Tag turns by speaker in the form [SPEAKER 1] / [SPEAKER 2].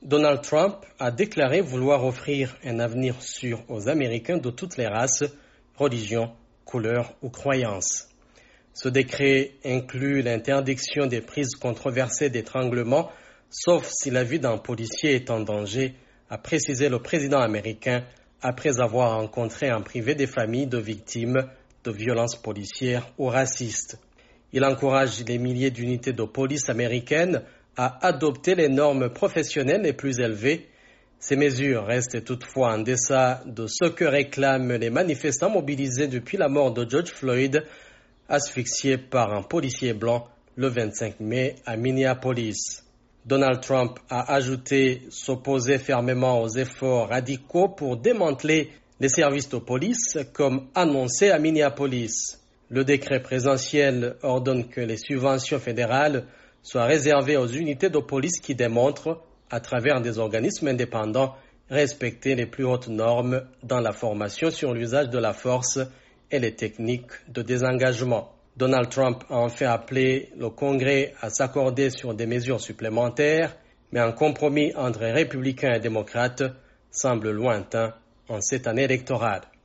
[SPEAKER 1] Donald Trump a déclaré vouloir offrir un avenir sûr aux Américains de toutes les races, religions, couleurs ou croyances. Ce décret inclut l'interdiction des prises controversées d'étranglement, sauf si la vie d'un policier est en danger, a précisé le président américain après avoir rencontré en privé des familles de victimes de violences policières ou racistes. Il encourage les milliers d'unités de police américaines à adopter les normes professionnelles les plus élevées. Ces mesures restent toutefois en deçà de ce que réclament les manifestants mobilisés depuis la mort de George Floyd, asphyxié par un policier blanc le 25 mai à Minneapolis. Donald Trump a ajouté s'opposer fermement aux efforts radicaux pour démanteler les services de police, comme annoncé à Minneapolis. Le décret présidentiel ordonne que les subventions fédérales soient réservées aux unités de police qui démontrent, à travers des organismes indépendants, respecter les plus hautes normes dans la formation sur l'usage de la force et les techniques de désengagement. Donald Trump a en fait appelé le Congrès à s'accorder sur des mesures supplémentaires, mais un compromis entre républicains et démocrates semble lointain en cette année électorale.